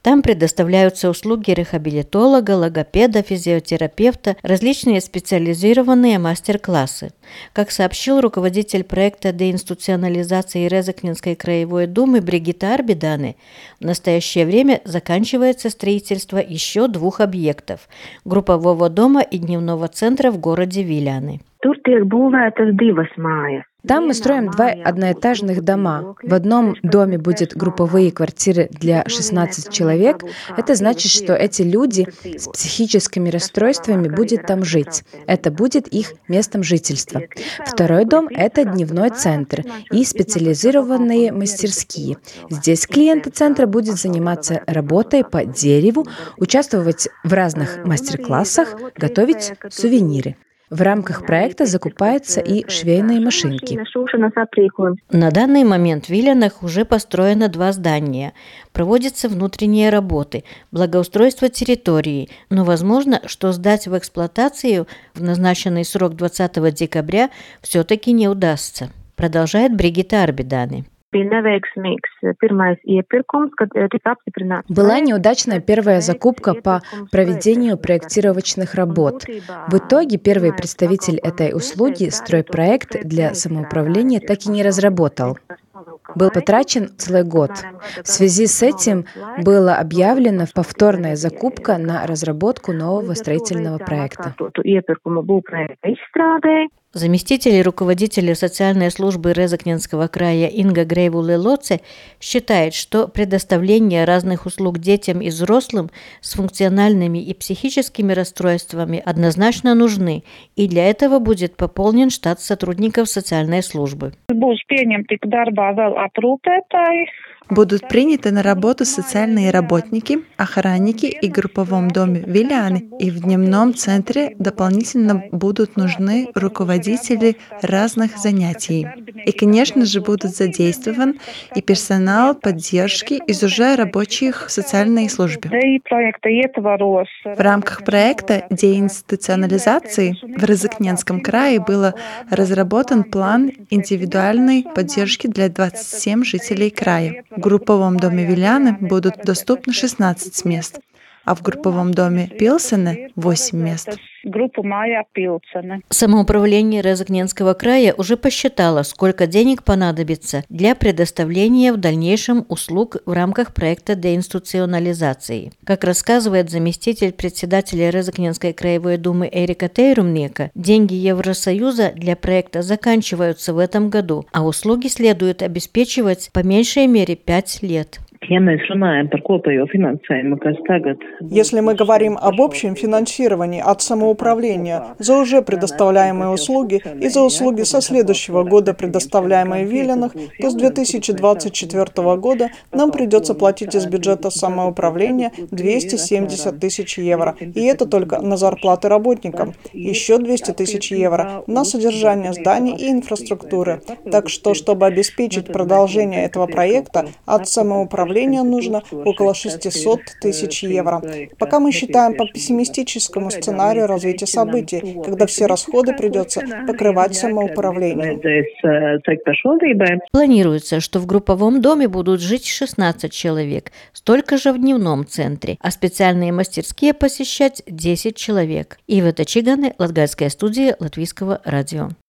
Там предоставляются услуги рехабилитолога, логопеда, физиотерапевта, различные специализированные мастер-классы. Как сообщил руководитель проекта деинституционализации Резекненской краевой думы Бригитта Арбидане, в настоящее время заканчивается строительство еще 2 объектов – группового дома и дневного центра в городе Виляны. Там мы строим 2 одноэтажных дома. В одном доме будут групповые квартиры для 16 человек. Это значит, что эти люди с психическими расстройствами будут там жить. Это будет их местом жительства. Второй дом – это дневной центр и специализированные мастерские. Здесь клиенты центра будут заниматься работой по дереву, участвовать в разных мастер-классах, готовить сувениры. В рамках проекта закупаются и швейные машинки. На данный момент в Вилянах уже построено 2 здания. Проводятся внутренние работы, благоустройство территории, но возможно, что сдать в эксплуатацию в назначенный срок 20 декабря все-таки не удастся, продолжает Бригитта Арбидане. Была неудачная первая закупка по проведению проектировочных работ. В итоге первый представитель этой услуги стройпроект для самоуправления так и не разработал. Был потрачен целый год. В связи с этим была объявлена повторная закупка на разработку нового строительного проекта. Заместитель руководителя социальной службы Резекненского края Инга Грейвуле-Лоце считает, что предоставление разных услуг детям и взрослым с функциональными и психическими расстройствами однозначно нужны, и для этого будет пополнен штат сотрудников социальной службы. Будут приняты на работу социальные работники, охранники и в групповом доме Виляны, и в дневном центре дополнительно будут нужны руководители разных занятий. И, конечно же, будут задействован и персонал поддержки из уже рабочих в социальной службе. В рамках проекта деинституционализации в Резекненском крае был разработан план индивидуальной поддержки для 27 жителей края. В групповом доме Виляны будут доступны 16 мест, а в групповом доме Пилсене – 8 мест. Самоуправление Резекненского края уже посчитало, сколько денег понадобится для предоставления в дальнейшем услуг в рамках проекта деинституционализации. Как рассказывает заместитель председателя Резекненской краевой думы Эрика Тейрумнека, деньги Евросоюза для проекта заканчиваются в этом году, а услуги следует обеспечивать по меньшей мере 5 лет. Если мы говорим об общем финансировании от самоуправления за уже предоставляемые услуги и за услуги со следующего года, предоставляемые в Вилянах, то с 2024 года нам придется платить из бюджета самоуправления 270 тысяч евро. И это только на зарплаты работникам. Еще 200 тысяч евро на содержание зданий и инфраструктуры. Так что, чтобы обеспечить продолжение этого проекта, от самоуправления нужно около 600 тысяч евро. Пока мы считаем по пессимистическому сценарию развития событий, когда все расходы придется покрывать самоуправлением. Планируется, что в групповом доме будут жить 16 человек, столько же в дневном центре, а специальные мастерские посещать 10 человек. Ива Тачигане, Латгальская студия Латвийского радио.